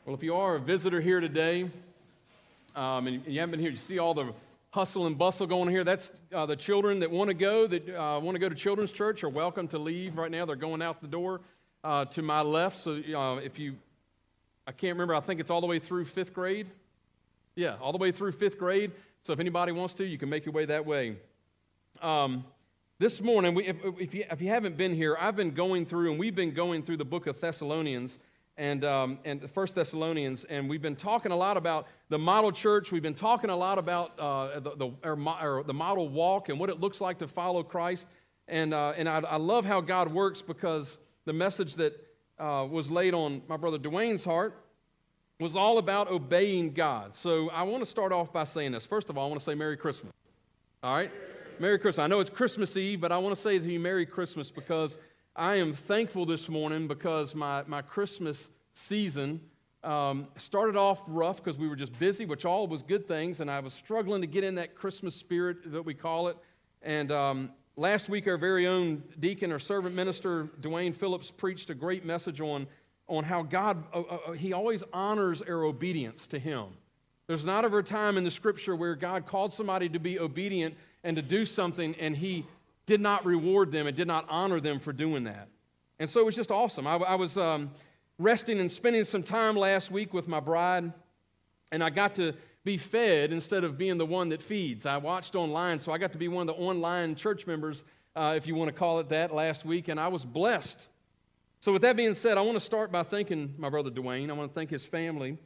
Well, if you are a visitor here today, and you haven't been here, you see all the hustle and bustle going here. That's the children that want to go to Children's Church are welcome to leave right now. They're going out the door to my left. So I can't remember, I think it's all the way through 5th grade. Yeah, all the way through 5th grade. So if anybody wants to, you can make your way that way. This morning, if you haven't been here, we've been going through the book of Thessalonians and the First Thessalonians, and we've been talking a lot about the model church. We've been talking a lot about the model walk and what it looks like to follow Christ. And I love how God works, because the message that was laid on my brother Dwayne's heart was all about obeying God. So I want to start off by saying this. First of all, I want to say Merry Christmas. All right? Merry Christmas. I know it's Christmas Eve, but I want to say to you Merry Christmas, because I am thankful this morning, because my Christmas season started off rough because we were just busy, which all was good things, and I was struggling to get in that Christmas spirit that we call it. And last week, our very own deacon or servant minister, Dwayne Phillips, preached a great message on how God, He always honors our obedience to Him. There's not ever a time in the Scripture where God called somebody to be obedient and to do something, and He did not reward them and did not honor them for doing that. And so it was just awesome. I was resting and spending some time last week with my bride, and I got to be fed instead of being the one that feeds. I watched online, so I got to be one of the online church members, if you want to call it that, last week, and I was blessed. So with that being said, I want to start by thanking my brother Dwayne. I want to thank his family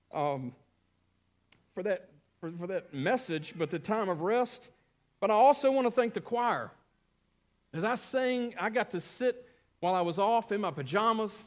for that message, but the time of rest. But I also want to thank the choir. As I sang, I got to sit while I was off in my pajamas,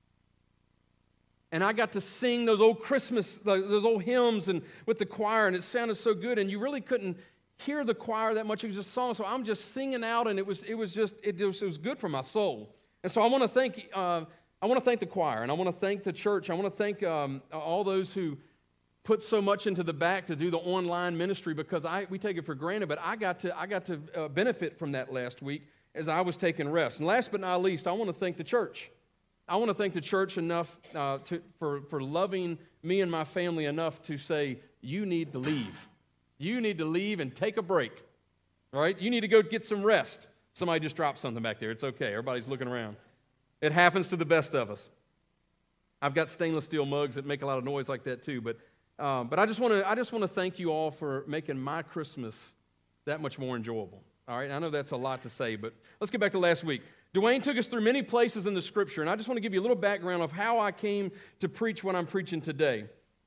and I got to sing those old those old hymns and with the choir, and it sounded so good, and you really couldn't hear the choir that much. You just saw, so I'm just singing out, and it was good for my soul. And so I want to thank the choir, and I want to thank the church. I want to thank all those who put so much into the back to do the online ministry, because we take it for granted, but I got to benefit from that last week as I was taking rest. And last but not least, I want to thank the church. I want to thank the church enough for loving me and my family enough to say, you need to leave. You need to leave and take a break. All right? You need to go get some rest. Somebody just dropped something back there. It's okay. Everybody's looking around. It happens to the best of us. I've got stainless steel mugs that make a lot of noise like that too, but I just want to thank you all for making my Christmas that much more enjoyable. All right, I know that's a lot to say, but let's get back to last week. Dwayne took us through many places in the Scripture, and I just want to give you a little background of how I came to preach what I'm preaching today.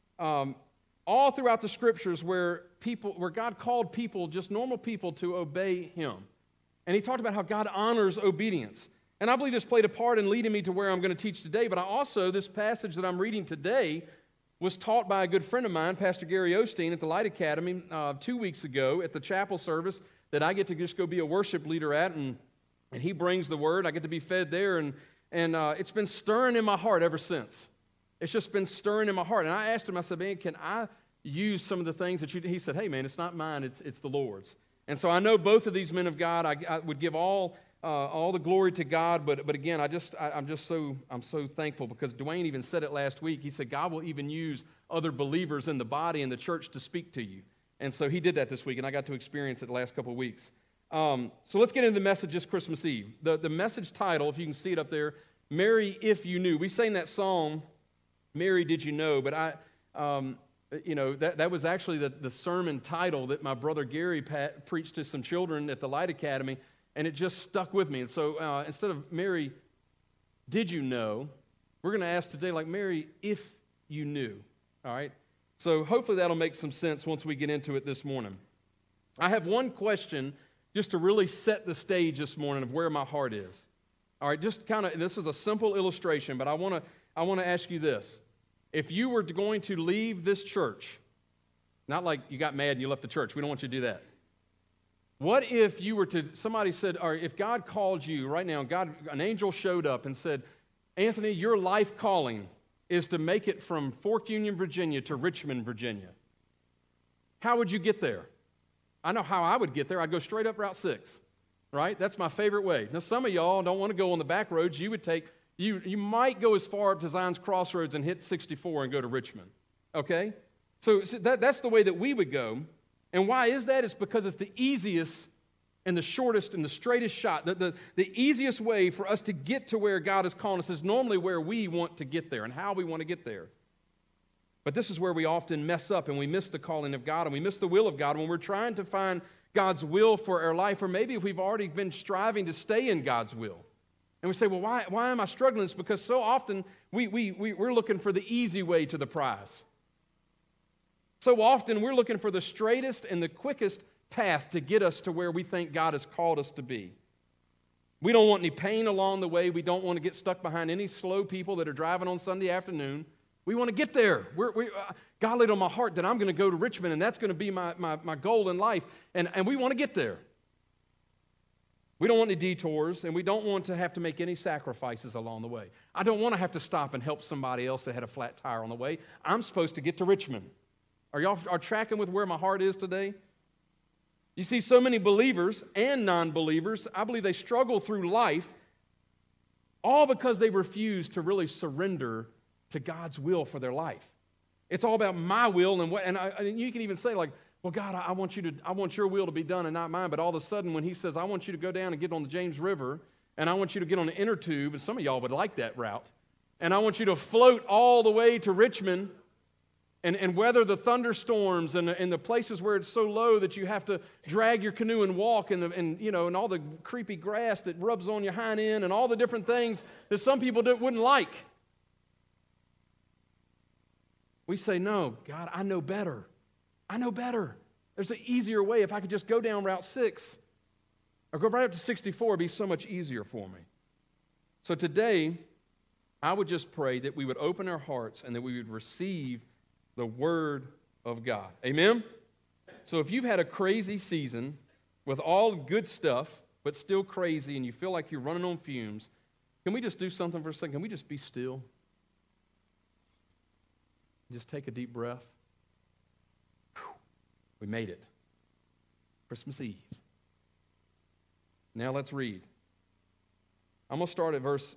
All throughout the Scriptures where God called people, just normal people, to obey Him. And He talked about how God honors obedience. And I believe this played a part in leading me to where I'm going to teach today, but this passage that I'm reading today was taught by a good friend of mine, Pastor Gary Osteen, at the Light Academy 2 weeks ago at the chapel service that I get to just go be a worship leader at, and he brings the word. I get to be fed there, and it's been stirring in my heart ever since. It's just been stirring in my heart. And I asked him, I said, man, can I use some of the things that he said, hey, man, it's not mine, it's the Lord's. And so I know both of these men of God, I would give all the glory to God, but again, I'm so thankful, because Dwayne even said it last week. He said God will even use other believers in the body and the church to speak to you. And so he did that this week, and I got to experience it the last couple of weeks. So let's get into the message this Christmas Eve. The message title, if you can see it up there, Mary, If You Knew. We sang that song, Mary, Did You Know? But that was actually the sermon title that my brother Gary preached to some children at the Light Academy, and it just stuck with me. And so instead of Mary, did you know, we're going to ask today, like, Mary, if you knew. All right? So hopefully that'll make some sense once we get into it this morning. I have one question just to really set the stage this morning of where my heart is. All right, just this is a simple illustration, but I want to ask you this. If you were going to leave this church, not like you got mad and you left the church. We don't want you to do that. What if somebody said, or if God called you right now, an angel showed up and said, Anthony, your life calling is to make it from Fork Union, Virginia to Richmond, Virginia. How would you get there? I know how I would get there. I'd go straight up Route 6, right? That's my favorite way. Now, some of y'all don't want to go on the back roads. You would take you might go as far up to Zion's Crossroads and hit 64 and go to Richmond, okay? So that's the way that we would go. And why is that? It's because it's the easiest and the shortest and the straightest shot. The easiest way for us to get to where God is calling us is normally where we want to get there and how we want to get there. But this is where we often mess up and we miss the calling of God and we miss the will of God when we're trying to find God's will for our life, or maybe if we've already been striving to stay in God's will. And we say, well, why am I struggling? It's because so often we're looking for the easy way to the prize. So often we're looking for the straightest and the quickest path to get us to where we think God has called us to be. We don't want any pain along the way. We don't want to get stuck behind any slow people that are driving on Sunday afternoon. We want to get there. God laid on my heart that I'm going to go to Richmond, and that's going to be my goal in life, and we want to get there. We don't want any detours, and we don't want to have to make any sacrifices along the way. I don't want to have to stop and help somebody else that had a flat tire on the way. I'm supposed to get to Richmond. Are y'all tracking with where my heart is today? You see, so many believers and non-believers, I believe they struggle through life all because they refuse to really surrender to God's will for their life. It's all about my will, and you can even say like, well, God, I want your will to be done and not mine. But all of a sudden, when He says, I want you to go down and get on the James River, and I want you to get on the inner tube, and some of y'all would like that route, and I want you to float all the way to Richmond and weather the thunderstorms and the places where it's so low that you have to drag your canoe and walk and all the creepy grass that rubs on your hind end and all the different things that some people wouldn't like. We say, no, God, I know better. I know better. There's an easier way. If I could just go down Route 6 or go right up to 64, it'd be so much easier for me. So today, I would just pray that we would open our hearts and that we would receive the Word of God. Amen? So if you've had a crazy season with all good stuff, but still crazy, and you feel like you're running on fumes, can we just do something for a second? Can we just be still? Just take a deep breath. Whew. We made it. Christmas Eve. Now let's read. I'm going to start at verse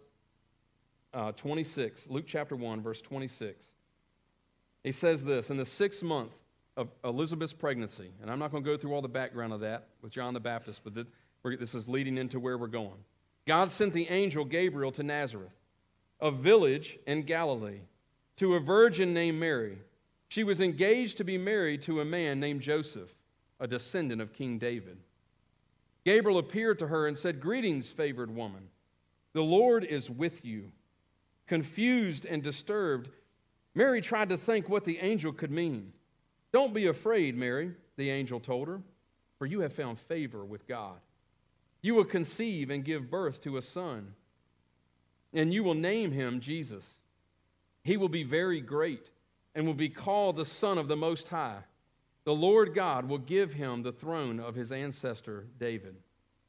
26, Luke chapter 1, verse 26. He says this, in the 6th month of Elizabeth's pregnancy, and I'm not going to go through all the background of that with John the Baptist, but this is leading into where we're going. God sent the angel Gabriel to Nazareth, a village in Galilee, to a virgin named Mary. She was engaged to be married to a man named Joseph, a descendant of King David. Gabriel appeared to her and said, "Greetings, favored woman. The Lord is with you." Confused and disturbed, Mary tried to think what the angel could mean. "Don't be afraid, Mary," the angel told her, "for you have found favor with God. You will conceive and give birth to a son, and you will name him Jesus. He will be very great and will be called the Son of the Most High. The Lord God will give him the throne of his ancestor David,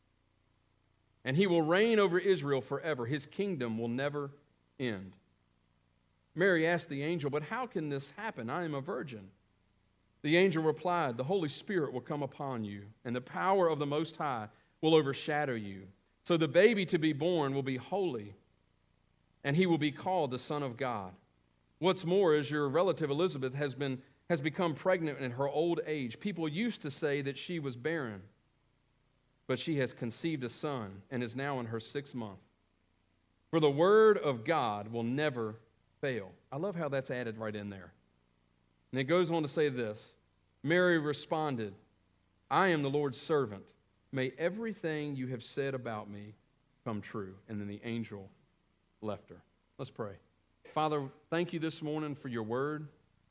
and he will reign over Israel forever. His kingdom will never end." Mary asked the angel, "But how can this happen? I am a virgin." The angel replied, "The Holy Spirit will come upon you, and the power of the Most High will overshadow you. So the baby to be born will be holy, and he will be called the Son of God. What's more, as your relative Elizabeth has become pregnant in her old age, people used to say that she was barren, but she has conceived a son and is now in her 6th month. For the word of God will never fail." I love how that's added right in there. And it goes on to say this, Mary responded, "I am the Lord's servant. May everything you have said about me come true." And then the angel left her. Let's pray. Father, thank you this morning for your word.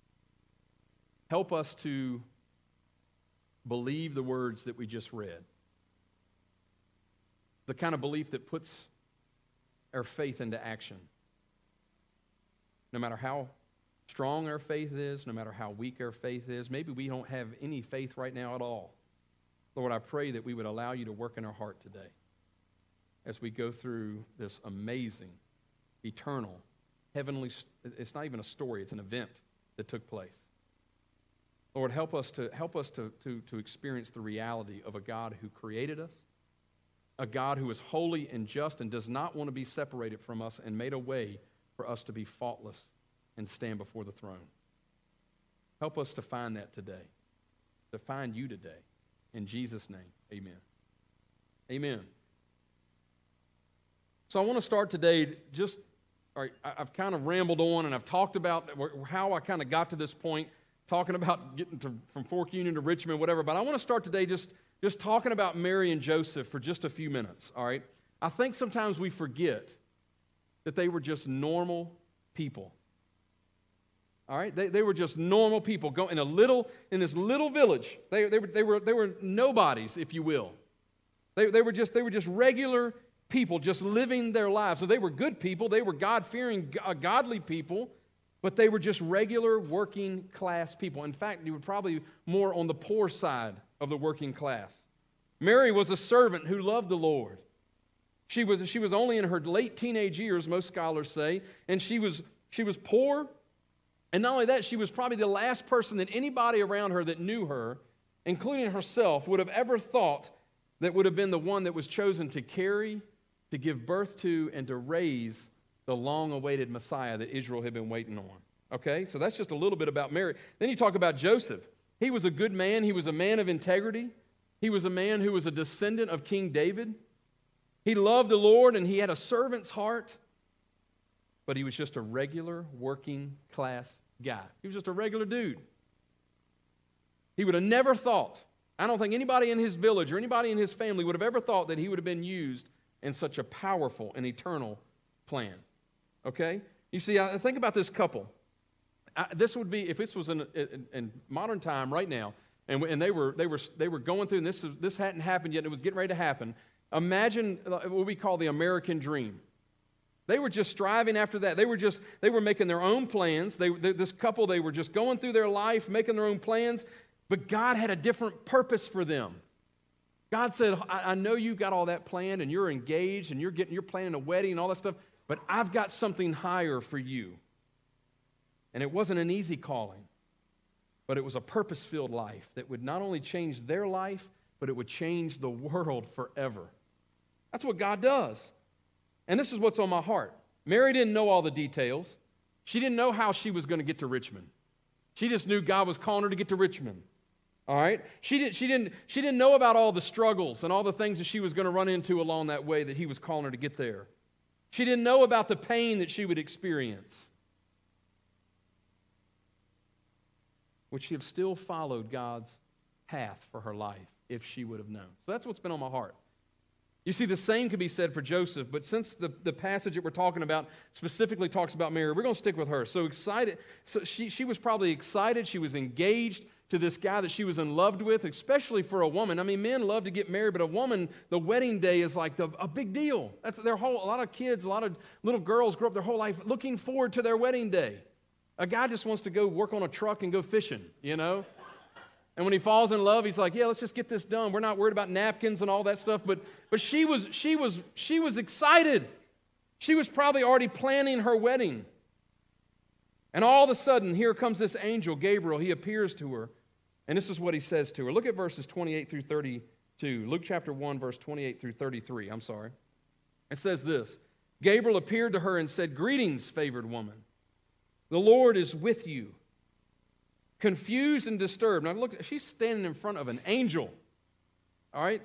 Help us to believe the words that we just read. The kind of belief that puts our faith into action. No matter how strong our faith is, no matter how weak our faith is, maybe we don't have any faith right now at all. Lord, I pray that we would allow you to work in our heart today as we go through this amazing, eternal, heavenly, it's not even a story, it's an event that took place. Lord, help us to experience the reality of a God who created us, a God who is holy and just and does not want to be separated from us and made a way for us to be faultless and stand before the throne. Help us to find that today, to find you today. In Jesus' name, amen. Amen. So I want to start today all right, I've kind of rambled on and I've talked about how I kind of got to this point, talking about getting from Fork Union to Richmond, whatever, but I want to start today just talking about Mary and Joseph for just a few minutes, all right? I think sometimes we forget that they were just normal people. All right, they were just normal people in this little village. They were nobodies, if you will. They were just regular people, just living their lives. So they were good people. They were God-fearing, godly people, but they were just regular working class people. In fact, you were probably more on the poor side of the working class. Mary was a servant who loved the Lord. She was only in her late teenage years, most scholars say, and she was poor. And not only that, she was probably the last person that anybody around her that knew her, including herself, would have ever thought that would have been the one that was chosen to carry, to give birth to, and to raise the long-awaited Messiah that Israel had been waiting on. Okay, so that's just a little bit about Mary. Then you talk about Joseph. He was a good man. He was a man of integrity. He was a man who was a descendant of King David. He loved the Lord, and he had a servant's heart, but he was just a regular working class guy. He was just a regular dude. He would have never thought, I don't think anybody in his village or anybody in his family would have ever thought that he would have been used in such a powerful and eternal plan. Okay? You see, I think about this couple. This would be, if this was in modern time right now, and they were going through, and this hadn't happened yet, and it was getting ready to happen. Imagine what we call the American dream. They were just striving after that. They were making their own plans. This couple, they were just going through their life, making their own plans, but God had a different purpose for them. God said, I know you've got all that planned, and you're engaged, and you're planning a wedding and all that stuff, but I've got something higher for you. And it wasn't an easy calling, but it was a purpose-filled life that would not only change their life, but it would change the world forever. That's what God does. And this is what's on my heart. Mary didn't know all the details. She didn't know how she was going to get to Richmond. She just knew God was calling her to get to Richmond. All right? She didn't know about all the struggles and all the things that she was going to run into along that way that he was calling her to get there. She didn't know about the pain that she would experience. Would she have still followed God's path for her life if she would have known? So that's what's been on my heart. You see, the same could be said for Joseph, but since the passage that we're talking about specifically talks about Mary, we're going to stick with her. So excited. So she was probably excited. She was engaged to this guy that she was in love with, especially for a woman. I mean, men love to get married, but a woman, the wedding day is like a big deal. That's a lot of kids, a lot of little girls grow up their whole life looking forward to their wedding day. A guy just wants to go work on a truck and go fishing, you know? And when he falls in love, he's like, yeah, let's just get this done. We're not worried about napkins and all that stuff. But she was excited. She was probably already planning her wedding. And all of a sudden, here comes this angel, Gabriel. He appears to her. And this is what he says to her. Look at verses 28 through 32. Luke chapter 1, verse 28 through 33. I'm sorry. It says this. Gabriel appeared to her and said, greetings, favored woman. The Lord is with you. Confused and disturbed. Now look, she's standing in front of an angel. All right?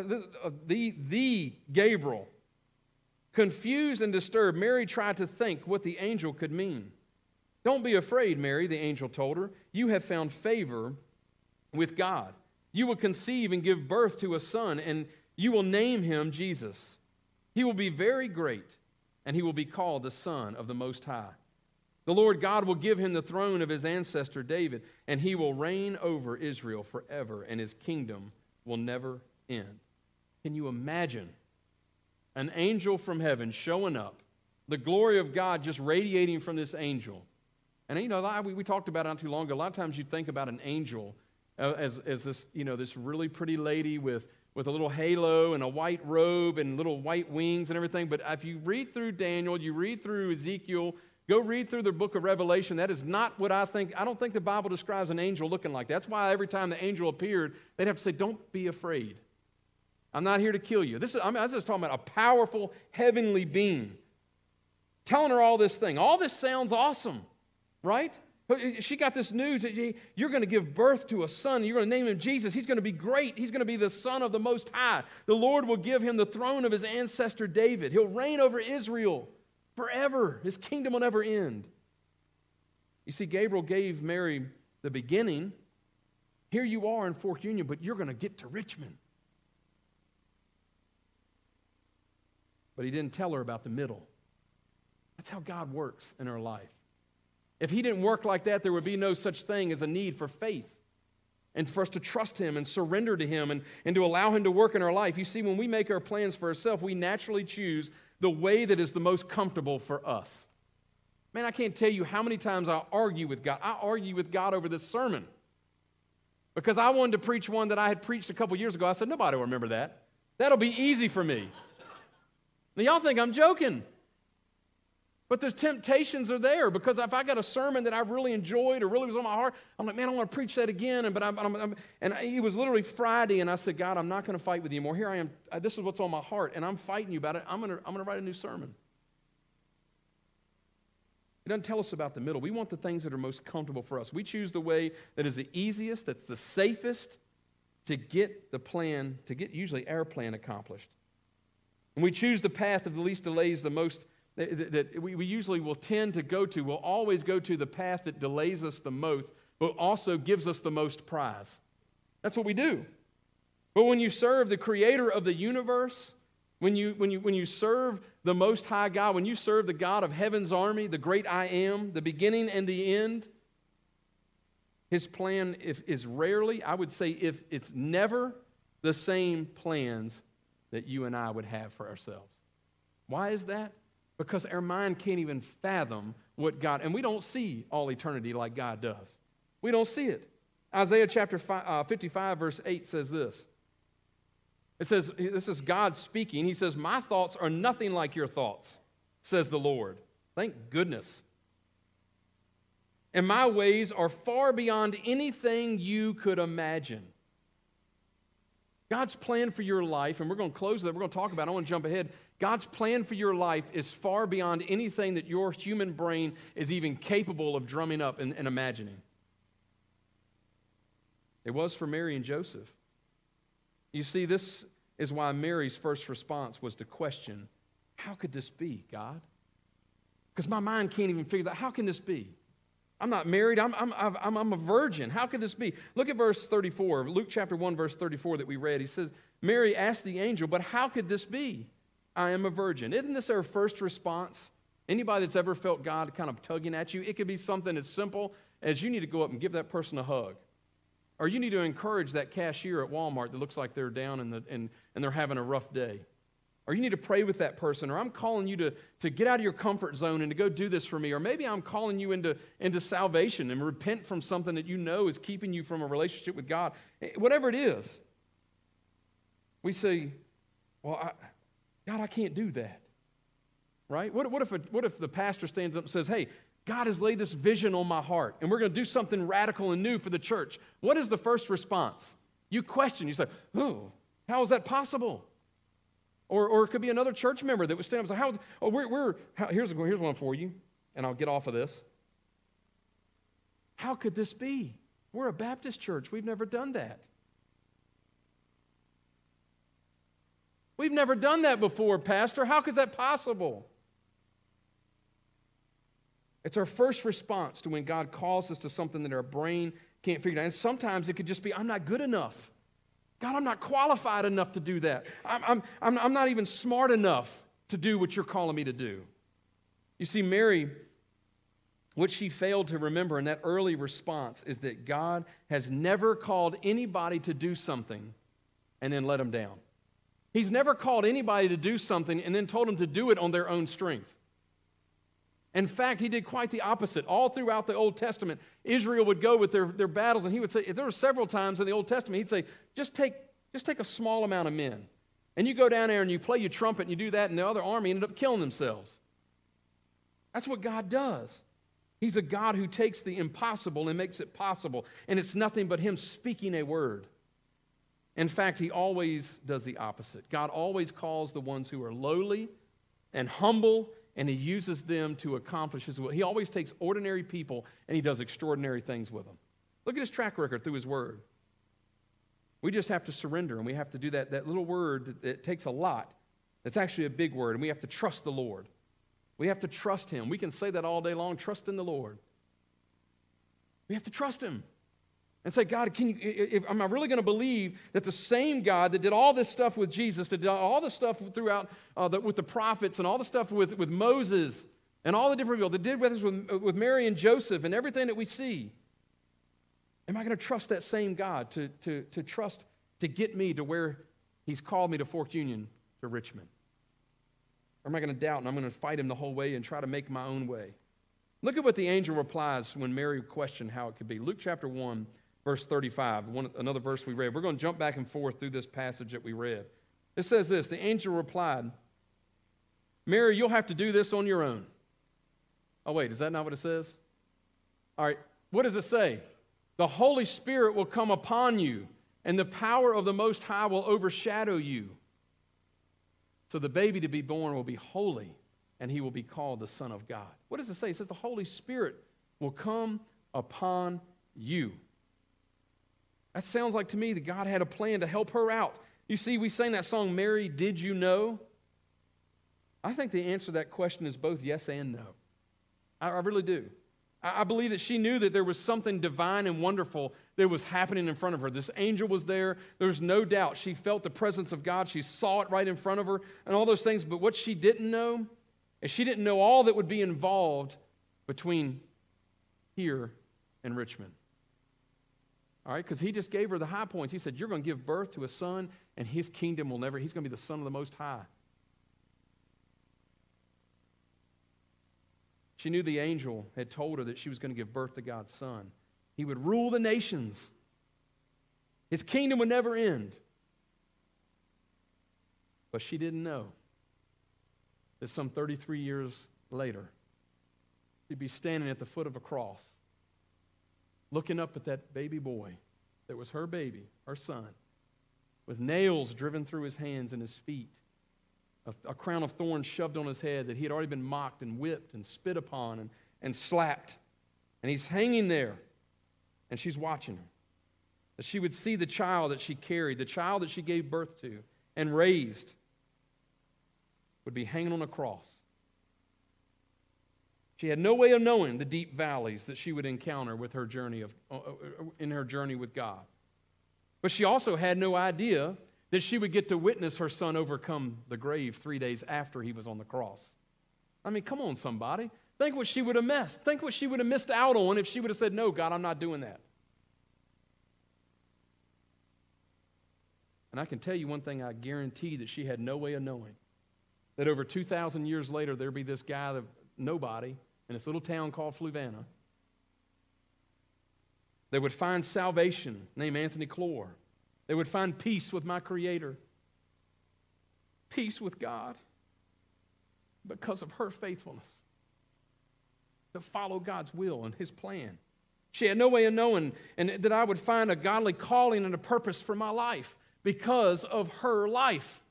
The Gabriel. Confused and disturbed, Mary tried to think what the angel could mean. Don't be afraid, Mary, the angel told her. You have found favor with God. You will conceive and give birth to a son, and you will name him Jesus. He will be very great, and he will be called the Son of the Most High. The Lord God will give him the throne of his ancestor David, and he will reign over Israel forever, and his kingdom will never end. Can you imagine an angel from heaven showing up, the glory of God just radiating from this angel? And, you know, we talked about it not too long ago. A lot of times you think about an angel as this, you know, this really pretty lady with a little halo and a white robe and little white wings and everything. But if you read through Daniel, you read through Ezekiel, go read through the book of Revelation. That is not what I think. I don't think the Bible describes an angel looking like that. That's why every time the angel appeared, they'd have to say, don't be afraid. I'm not here to kill you. I was just talking about a powerful heavenly being telling her all this thing. All this sounds awesome, right? She got this news that you're going to give birth to a son. You're going to name him Jesus. He's going to be great. He's going to be the Son of the Most High. The Lord will give him the throne of his ancestor David. He'll reign over Israel forever. His kingdom will never end. You see, Gabriel gave Mary the beginning. Here you are in Fork Union, but you're going to get to Richmond. But he didn't tell her about the middle. That's how God works in her life. If he didn't work like that, there would be no such thing as a need for faith and for us to trust him and surrender to him and to allow him to work in our life. You see, when we make our plans for ourselves, we naturally choose the way that is the most comfortable for us. Man, I can't tell you how many times I argue with God. I argue with God over this sermon because I wanted to preach one that I had preached a couple years ago. I said, nobody will remember that. That'll be easy for me. Now, y'all think I'm joking. But the temptations are there because if I got a sermon that I really enjoyed or really was on my heart, I'm like, man, I want to preach that again. And it was literally Friday, and I said, God, I'm not going to fight with you anymore. Here I am. This is what's on my heart, and I'm fighting you about it. I'm going to write a new sermon. It doesn't tell us about the middle. We want the things that are most comfortable for us. We choose the way that is the easiest, that's the safest to get the plan, to get usually our plan accomplished. And we choose the path of the least delays, the most that we usually will tend to go to. We'll always go to the path that delays us the most, but also gives us the most prize. That's what we do. But when you serve the creator of the universe, when you serve the Most High God, when you serve the God of heaven's army, the great I am, the beginning and the end, his plan is rarely, I would say if it's never, the same plans that you and I would have for ourselves. Why is that? Because our mind can't even fathom what God, and we don't see all eternity like God does. We don't see it. Isaiah chapter 55, verse 8 says this. It says, this is God speaking. He says, my thoughts are nothing like your thoughts, says the Lord. Thank goodness. And my ways are far beyond anything you could imagine. God's plan for your life, and we're going to close that, we're going to talk about it, I want to jump ahead. God's plan for your life is far beyond anything that your human brain is even capable of drumming up and imagining. It was for Mary and Joseph. You see, this is why Mary's first response was to question, how could this be, God? Because my mind can't even figure that. How can this be? I'm not married. I'm a virgin. How could this be? Look at verse 34, Luke chapter 1, verse 34 that we read. He says, Mary asked the angel, but how could this be? I am a virgin. Isn't this our first response? Anybody that's ever felt God kind of tugging at you, it could be something as simple as you need to go up and give that person a hug. Or you need to encourage that cashier at Walmart that looks like they're down and they're having a rough day. Or you need to pray with that person. Or I'm calling you to get out of your comfort zone and to go do this for me. Or maybe I'm calling you into salvation and repent from something that you know is keeping you from a relationship with God. Whatever it is, we say, well, God, I can't do that. Right? What if the pastor stands up and says, hey, God has laid this vision on my heart, and we're going to do something radical and new for the church. What is the first response? You question. You say, oh, how is that possible? Or it could be another church member that would stand up and say, here's one for you, and I'll get off of this. How could this be? We're a Baptist church. We've never done that. We've never done that before, Pastor. How is that possible? It's our first response to when God calls us to something that our brain can't figure out. And sometimes it could just be, I'm not good enough. God, I'm not qualified enough to do that. I'm not even smart enough to do what you're calling me to do. You see, Mary, what she failed to remember in that early response is that God has never called anybody to do something and then let them down. He's never called anybody to do something and then told them to do it on their own strength. In fact, he did quite the opposite. All throughout the Old Testament, Israel would go with their battles, and he would say, there were several times in the Old Testament, he'd say, just take a small amount of men. And you go down there and you play your trumpet and you do that, and the other army ended up killing themselves. That's what God does. He's a God who takes the impossible and makes it possible. And it's nothing but him speaking a word. In fact, he always does the opposite. God always calls the ones who are lowly and humble, and he uses them to accomplish his will. He always takes ordinary people and he does extraordinary things with them. Look at his track record through his word. We just have to surrender, and we have to do that little word that takes a lot. It's actually a big word, and we have to trust the Lord. We have to trust him. We can say that all day long, trust in the Lord. We have to trust him and say, God, am I really going to believe that the same God that did all this stuff with Jesus, that did all the stuff throughout with the prophets and all the stuff with Moses and all the different people that did with us with Mary and Joseph and everything that we see, am I going to trust that same God to trust to get me to where he's called me to Fork Union, to Richmond? Or am I going to doubt and I'm going to fight him the whole way and try to make my own way? Look at what the angel replies when Mary questioned how it could be. Luke chapter 1, verse 35, another verse we read. We're going to jump back and forth through this passage that we read. It says this, the angel replied, Mary, you'll have to do this on your own. Oh, wait, is that not what it says? All right, what does it say? The Holy Spirit will come upon you, and the power of the Most High will overshadow you. So the baby to be born will be holy, and he will be called the Son of God. What does it say? It says the Holy Spirit will come upon you. That sounds like to me that God had a plan to help her out. You see, we sang that song, Mary, Did You Know? I think the answer to that question is both yes and no. I really do. I believe that she knew that there was something divine and wonderful that was happening in front of her. This angel was there. There's no doubt. She felt the presence of God. She saw it right in front of her and all those things. But what she didn't know is she didn't know all that would be involved between here and Richmond. All right, because he just gave her the high points. He said, you're going to give birth to a son, and his kingdom will never, he's going to be the Son of the Most High. She knew the angel had told her that she was going to give birth to God's Son. He would rule the nations. His kingdom would never end. But she didn't know that some 33 years later, she'd be standing at the foot of a cross, looking up at that baby boy that was her baby, her son, with nails driven through his hands and his feet, a crown of thorns shoved on his head that he had already been mocked and whipped and spit upon and slapped. And he's hanging there, and she's watching him. That she would see the child that she carried, the child that she gave birth to and raised, would be hanging on a cross. She had no way of knowing the deep valleys that she would encounter with her journey in her journey with God. But she also had no idea that she would get to witness her son overcome the grave 3 days after he was on the cross. I mean, come on, somebody. Think what she would have missed. Think what she would have missed out on if she would have said, no, God, I'm not doing that. And I can tell you one thing, I guarantee that she had no way of knowing that over 2,000 years later, there'd be this guy, nobody, in this little town called Fluvanna, that would find salvation, named Anthony Clore. They would find peace with my Creator, peace with God, because of her faithfulness to follow God's will and His plan. She had no way of knowing and that I would find a godly calling and a purpose for my life because of her life.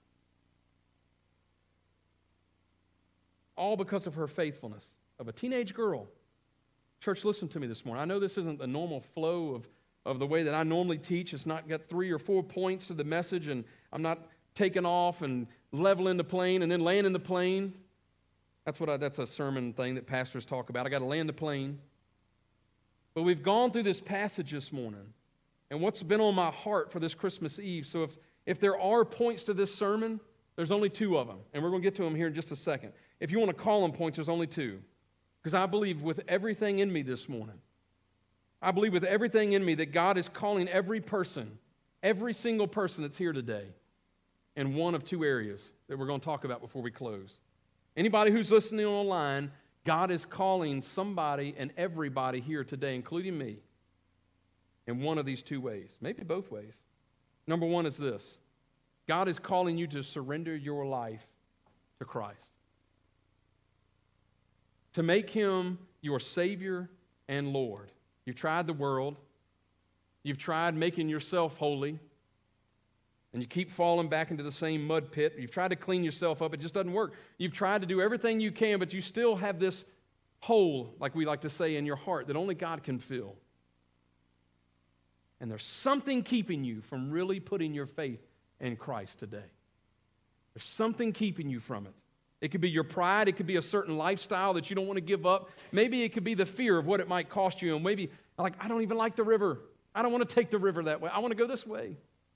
All because of her faithfulness of a teenage girl. Church, listen to me this morning. I know this isn't the normal flow of the way that I normally teach. It's not got 3 or 4 points to the message, and I'm not taking off and leveling the plane and then landing the plane. That's a sermon thing that pastors talk about. I got to land the plane. But we've gone through this passage this morning, and what's been on my heart for this Christmas Eve. So if there are points to this sermon, there's only 2 of them, and we're going to get to them here in just a second. If you want to call them points, there's only 2. Because I believe with everything in me this morning, I believe with everything in me that God is calling every person, every single person that's here today, in one of 2 areas that we're going to talk about before we close. Anybody who's listening online, God is calling somebody and everybody here today, including me, in one of these 2 ways, maybe both ways. Number 1 is this: God is calling you to surrender your life to Christ, to make Him your Savior and Lord. You've tried the world. You've tried making yourself holy. And you keep falling back into the same mud pit. You've tried to clean yourself up. It just doesn't work. You've tried to do everything you can, but you still have this hole, like we like to say, in your heart that only God can fill. And there's something keeping you from really putting your faith in Christ today. There's something keeping you from it. It could be your pride. It could be a certain lifestyle that you don't want to give up. Maybe it could be the fear of what it might cost you. And maybe, like, I don't even like the river. I don't want to take the river that way. I want to go this way.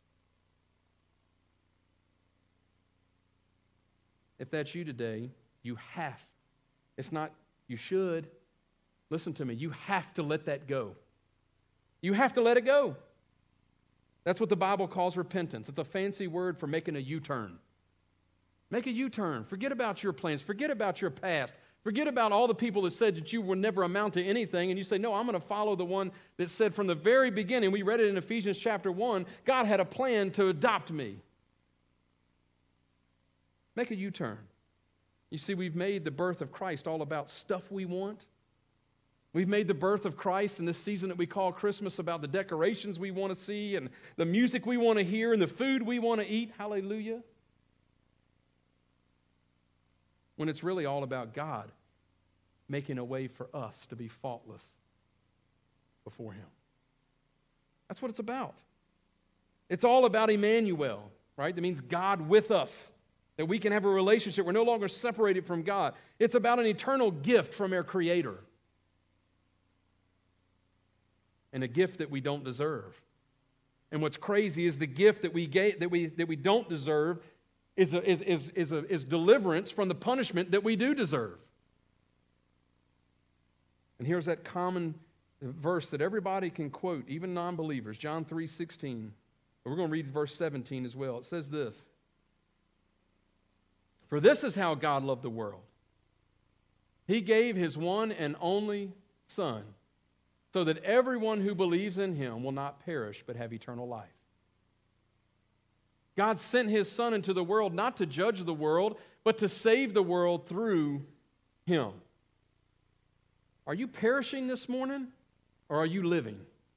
If that's you today, you have. It's not you should. Listen to me. You have to let that go. You have to let it go. That's what the Bible calls repentance. It's a fancy word for making a U-turn. Make a U-turn. Forget about your plans. Forget about your past. Forget about all the people that said that you would never amount to anything, and you say, no, I'm going to follow the one that said from the very beginning, we read it in Ephesians chapter 1, God had a plan to adopt me. Make a U-turn. You see, we've made the birth of Christ all about stuff we want. We've made the birth of Christ in this season that we call Christmas about the decorations we want to see and the music we want to hear and the food we want to eat. Hallelujah. When it's really all about God making a way for us to be faultless before Him. That's what it's about. It's all about Emmanuel, right? That means God with us, that we can have a relationship. We're no longer separated from God. It's about an eternal gift from our Creator, and a gift that we don't deserve. And what's crazy is the gift that we don't deserve is deliverance from the punishment that we do deserve. And here's that common verse that everybody can quote, even non-believers, John 3:16. We're going to read verse 17 as well. It says this: "For this is how God loved the world. He gave His one and only Son, so that everyone who believes in Him will not perish but have eternal life." God sent His Son into the world not to judge the world, but to save the world through Him. Are you perishing this morning, or are you living?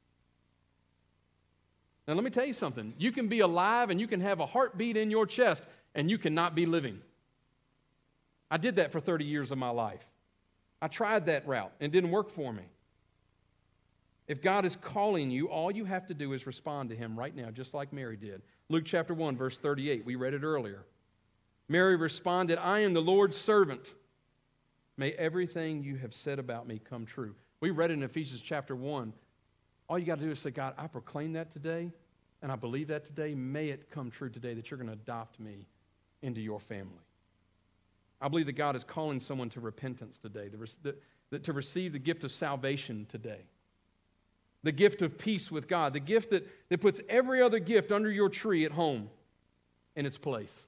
Now let me tell you something. You can be alive and you can have a heartbeat in your chest, and you cannot be living. I did that for 30 years of my life. I tried that route, and it didn't work for me. If God is calling you, all you have to do is respond to Him right now, just like Mary did. Luke chapter 1, verse 38, we read it earlier. Mary responded, "I am the Lord's servant. May everything you have said about me come true." We read it in Ephesians chapter 1. All you got to do is say, God, I proclaim that today, and I believe that today. May it come true today that you're going to adopt me into your family. I believe that God is calling someone to repentance today, to receive the gift of salvation today. The gift of peace with God, the gift that puts every other gift under your tree at home in its place.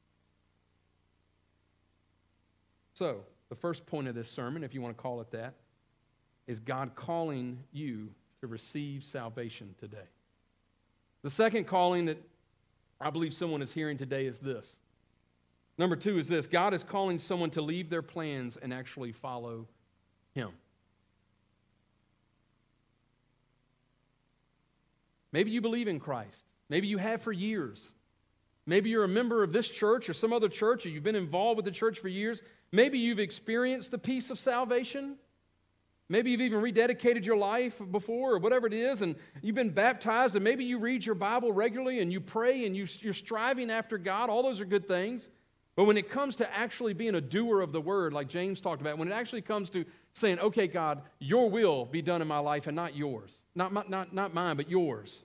So, the first point of this sermon, if you want to call it that, is God calling you to receive salvation today. The second calling that I believe someone is hearing today is this. Number two is this: God is calling someone to leave their plans and actually follow Him. Maybe you believe in Christ. Maybe you have for years. Maybe you're a member of this church or some other church, or you've been involved with the church for years. Maybe you've experienced the peace of salvation. Maybe you've even rededicated your life before, or whatever it is, and you've been baptized, and maybe you read your Bible regularly, and you pray, and you're striving after God. All those are good things. But when it comes to actually being a doer of the word, like James talked about, when it actually comes to saying, okay, God, your will be done in my life and not yours. Not mine, but yours.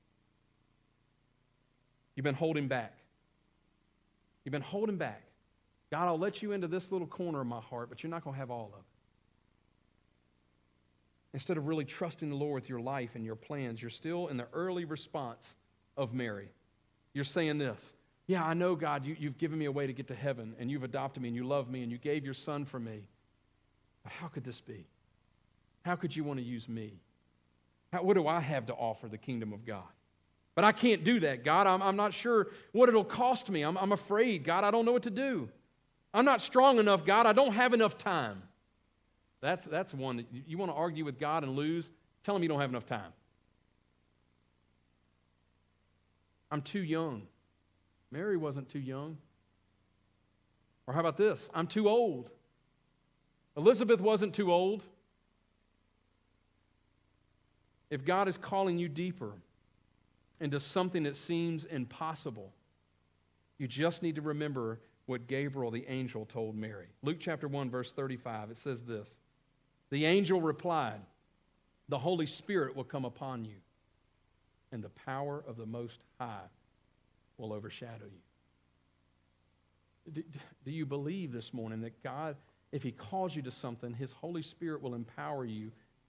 You've been holding back. You've been holding back. God, I'll let you into this little corner of my heart, but you're not going to have all of it. Instead of really trusting the Lord with your life and your plans, you're still in the early response of Mary. You're saying this: yeah, I know, God, you've given me a way to get to heaven, and you've adopted me, and you love me, and you gave your Son for me. But how could this be? How could you want to use me? What do I have to offer the kingdom of God? But I can't do that, God. I'm not sure what it'll cost me. I'm afraid, God. I don't know what to do. I'm not strong enough, God. I don't have enough time. That's one that you want to argue with God and lose. Tell Him you don't have enough time. I'm too young. Mary wasn't too young. Or how about this? I'm too old. Elizabeth wasn't too old. If God is calling you deeper into something that seems impossible, you just need to remember what Gabriel the angel told Mary. Luke chapter 1, verse 35, it says this. The angel replied, the Holy Spirit will come upon you, and the power of the Most High will overshadow you. Do you believe this morning that God, if He calls you to something, His Holy Spirit will empower you?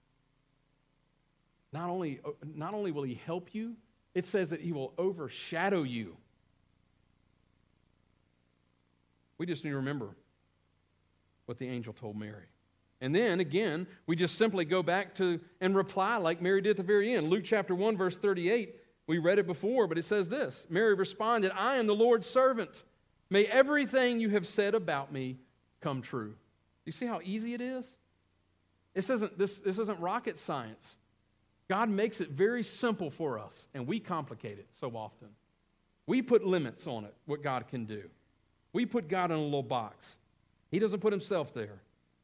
Not only will He help you, it says that He will overshadow you. We just need to remember what the angel told Mary. And then, again, we just simply go back to and reply like Mary did at the very end. Luke chapter 1, verse 38, we read it before, but it says this. Mary responded, I am the Lord's servant. May everything you have said about me come true. You see how easy it is? This isn't rocket science. God makes it very simple for us, and we complicate it so often. We put limits on it, what God can do. We put God in a little box. He doesn't put Himself there.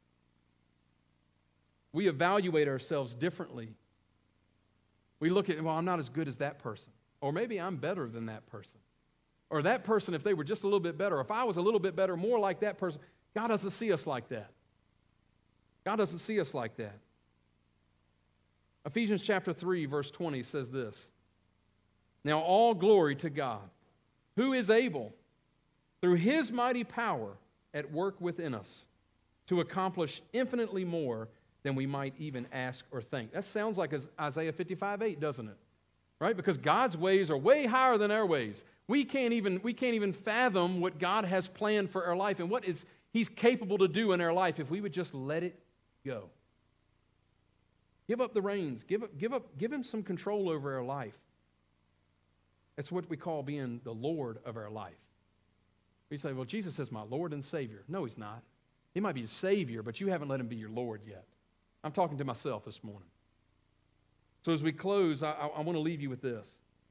We evaluate ourselves differently. We look at, well, I'm not as good as that person. Or maybe I'm better than that person. Or that person, if they were just a little bit better, or if I was a little bit better, more like that person. God doesn't see us like that. God doesn't see us like that. Ephesians chapter 3, verse 20 says this. Now all glory to God, who is able, through His mighty power at work within us, to accomplish infinitely more than we might even ask or think. That sounds like Isaiah 55:8, doesn't it? Right? Because God's ways are way higher than our ways. We can't even fathom what God has planned for our life and what He's capable to do in our life if we would just let it go. Give up the reins. Give Him some control over our life. That's what we call being the Lord of our life. We say, well, Jesus is my Lord and Savior. No, He's not. He might be a Savior, but you haven't let Him be your Lord yet. I'm talking to myself this morning. So as we close, I want to leave you with this.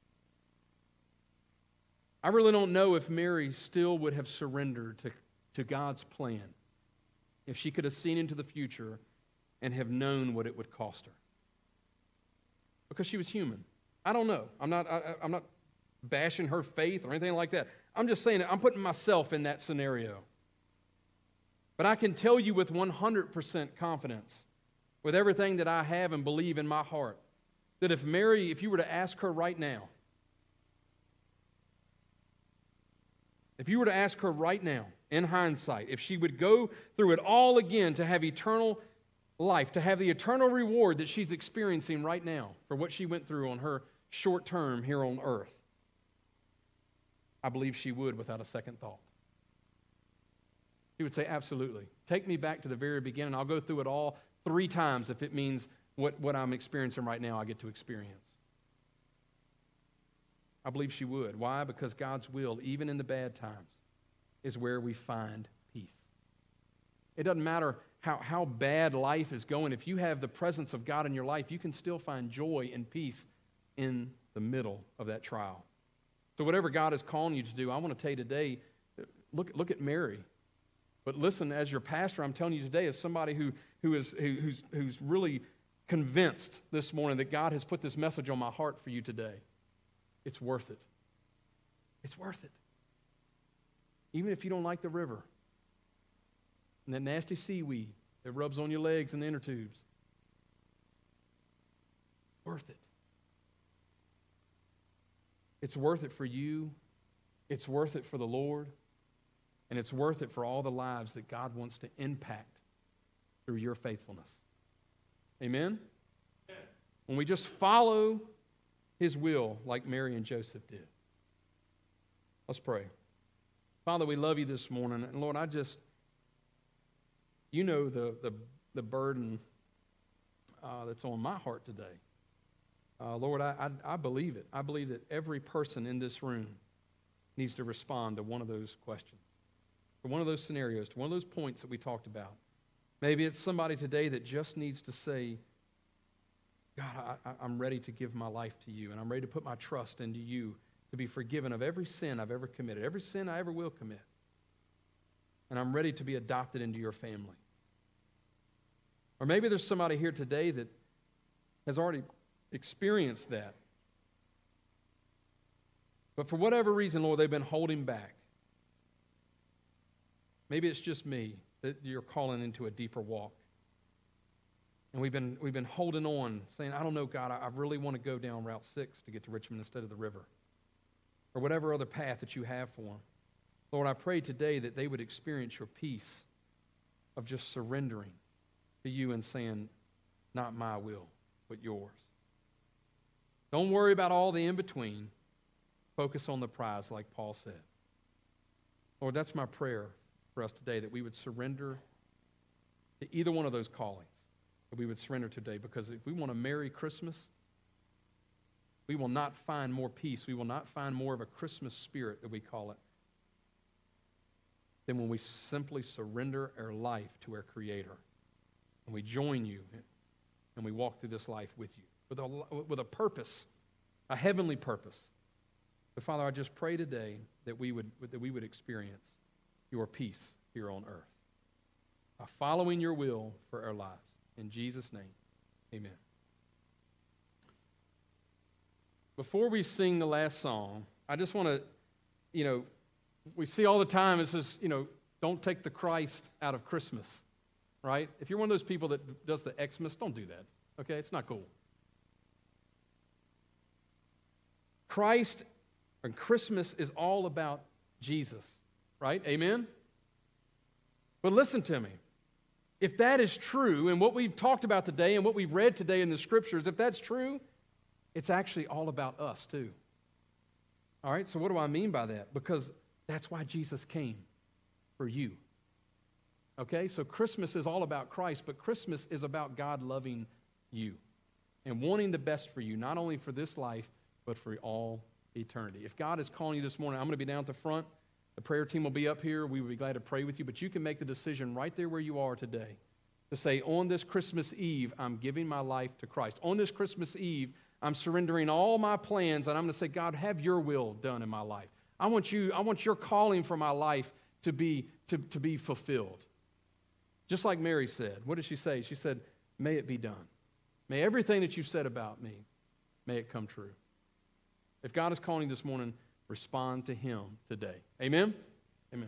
I really don't know if Mary still would have surrendered to God's plan if she could have seen into the future and have known what it would cost her. Because she was human. I don't know. I'm not bashing her faith or anything like that. I'm just saying I'm putting myself in that scenario. But I can tell you with 100% confidence, with everything that I have and believe in my heart, that if you were to ask her right now, in hindsight, if she would go through it all again to have eternal life, to have the eternal reward that she's experiencing right now for what she went through on her short term here on earth, I believe she would without a second thought. She would say, absolutely. Take me back to the very beginning. I'll go through it all 3 times if it means what I'm experiencing right now I get to experience. I believe she would. Why? Because God's will, even in the bad times, is where we find peace. It doesn't matter how bad life is going. If you have the presence of God in your life, you can still find joy and peace in the middle of that trial. So whatever God is calling you to do, I want to tell you today, look at Mary. But listen, as your pastor, I'm telling you today, as somebody who's really convinced this morning that God has put this message on my heart for you today, it's worth it. It's worth it. Even if you don't like the river and that nasty seaweed that rubs on your legs and the inner tubes, worth it. It's worth it for you. It's worth it for the Lord. And it's worth it for all the lives that God wants to impact through your faithfulness. Amen? When we just follow His will like Mary and Joseph did. Let's pray. Father, we love you this morning. And Lord, you know the burden that's on my heart today. Lord, I believe it. I believe that every person in this room needs to respond to one of those questions, to one of those scenarios, to one of those points that we talked about. Maybe it's somebody today that just needs to say, God, I'm ready to give my life to you, and I'm ready to put my trust into you to be forgiven of every sin I've ever committed, every sin I ever will commit. And I'm ready to be adopted into your family. Or maybe there's somebody here today that has already experienced that. But for whatever reason, Lord, they've been holding back. Maybe it's just me that you're calling into a deeper walk. And we've been holding on, saying, I don't know, God, I really want to go down Route 6 to get to Richmond instead of the river. Or whatever other path that you have for them. Lord, I pray today that they would experience your peace of just surrendering to you and saying, not my will, but yours. Don't worry about all the in-between. Focus on the prize, like Paul said. Lord, that's my prayer for us today, that we would surrender to either one of those callings, that we would surrender today, because if we want a merry Christmas, we will not find more peace. We will not find more of a Christmas spirit, that we call it, than when we simply surrender our life to our Creator. And we join you, and we walk through this life with you, with a purpose, a heavenly purpose. But Father, I just pray today that we would experience your peace here on earth, by following your will for our lives. In Jesus' name, amen. Before we sing the last song, I just want to, we see all the time, it says, don't take the Christ out of Christmas, right? If you're one of those people that does the Xmas, don't do that, okay? It's not cool. Christ and Christmas is all about Jesus, right? Amen? But listen to me. If that is true, and what we've talked about today and what we've read today in the Scriptures, if that's true, it's actually all about us too. All right, so what do I mean by that? Because that's why Jesus came, for you. Okay, so Christmas is all about Christ, but Christmas is about God loving you and wanting the best for you, not only for this life, but for all eternity. If God is calling you this morning, I'm going to be down at the front. The prayer team will be up here. We will be glad to pray with you, but you can make the decision right there where you are today to say, on this Christmas Eve, I'm giving my life to Christ. On this Christmas Eve, I'm surrendering all my plans, and I'm going to say, God, have your will done in my life. I want your calling for my life to be fulfilled. Just like Mary said. What did she say? She said, may it be done. May everything that you've said about me, may it come true. If God is calling you this morning, respond to Him today. Amen? Amen.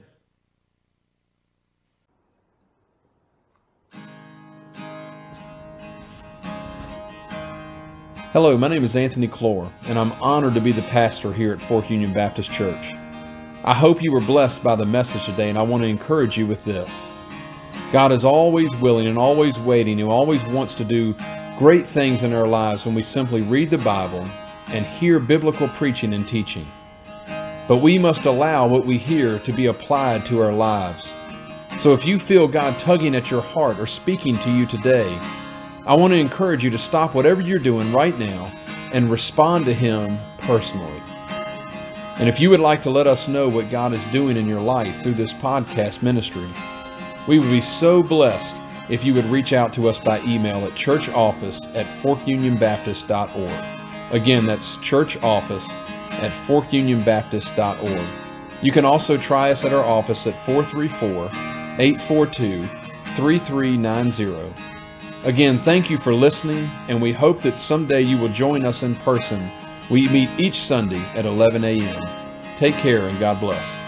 Hello, my name is Anthony Clore, and I'm honored to be the pastor here at Fork Union Baptist Church. I hope you were blessed by the message today, and I want to encourage you with this. God is always willing and always waiting, and always wants to do great things in our lives when we simply read the Bible and hear biblical preaching and teaching. But we must allow what we hear to be applied to our lives. So if you feel God tugging at your heart or speaking to you today, I want to encourage you to stop whatever you're doing right now and respond to Him personally. And if you would like to let us know what God is doing in your life through this podcast ministry, we would be so blessed if you would reach out to us by email at churchoffice@forkunionbaptist.org. Again, that's churchoffice@forkunionbaptist.org. You can also try us at our office at 434-842-3390. Again, thank you for listening, and we hope that someday you will join us in person. We meet each Sunday at 11 a.m. Take care, and God bless.